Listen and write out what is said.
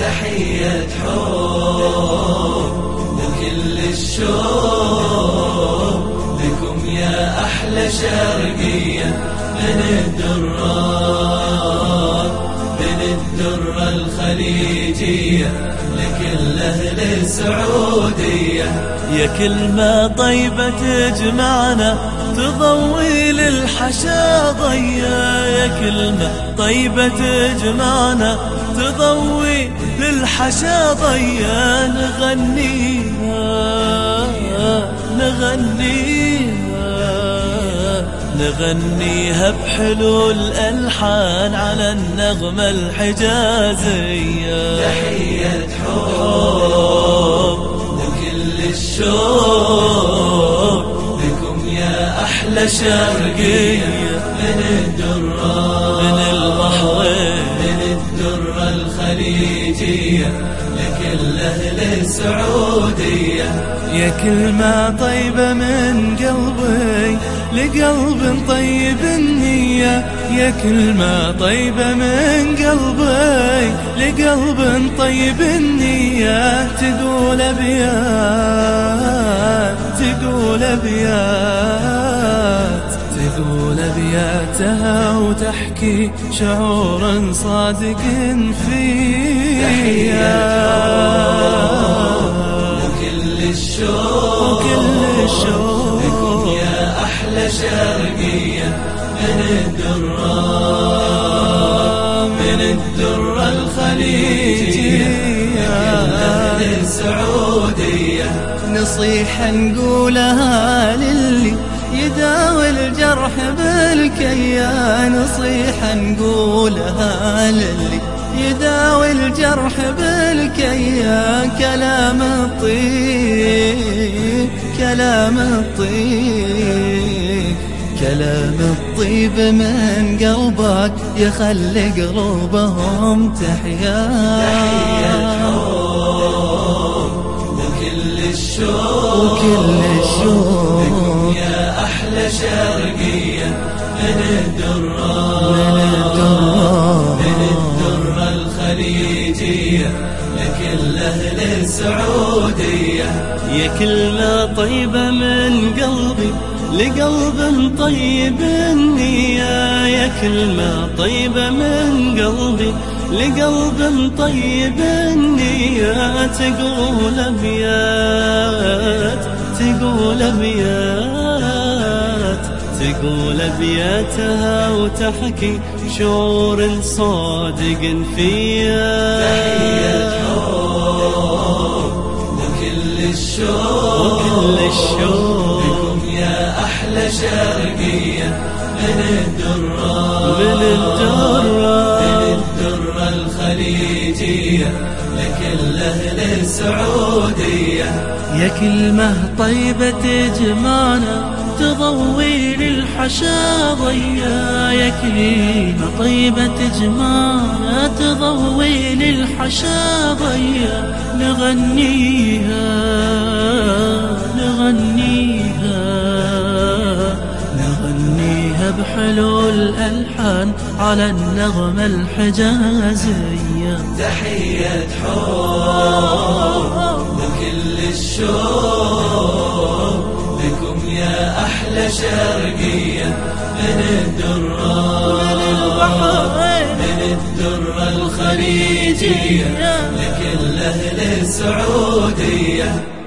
تحية حب وكل الشوق لكم يا أحلى شرقية من الدرة الخليجية لكل أهل السعودية. يا كلمة طيبة تجمعنا تضوي للحشا ضيا، يا كلمة طيبة تجمعنا تضوي للحشا ضيا، نغنيها بحلو الألحان على النغمة الحجازية. تحية حب وكل الشوق لكم يا أحلى شرقية من الدرة الخليجية لكل أهل السعودية. يا كلمة طيبة من قلبي لقلب طيب النية، يا كلمة طيبة من قلبي لقلب طيب النية، تقول أبياتها وتحكي شعور صادق فيها. وكل الشوق لكم يا أحلى شرقية من الدرة الخليجية لكل السعودية. نصيحة نقولها للي يداوي الجرح بالكيا، نصيحة نقولها للي يداوي الجرح بالكيا، كلام الطيب من قلبك يخلي قلوبهم تحيا. تحية حب وكل الشوق لكم يا أحلى شرقية من الدرة الخليجية لكل أهل السعودية. يا كلمة طيبة من قلبي لقلب طيب النية، يا كلمة طيبة من قلبي لقلب طيب النية، تقول أبياتها وتحكي شعور صادق فيها. تحية حب وكل الشوق لكم يا أحلى شرقية من الدرة الخليجية لكل أهل السعودية. يا كلمة طيبة تجمعنا تضوي للحشا ضيا، يا كلمة طيبة تجمعنا تضوي للحشا ضيا، نغنيها بحلو الألحان على النغمة الحجازية. تحية حب وكل الشوق لكم يا أحلى شرقية من الدرة الخليجية لكل أهل السعودية.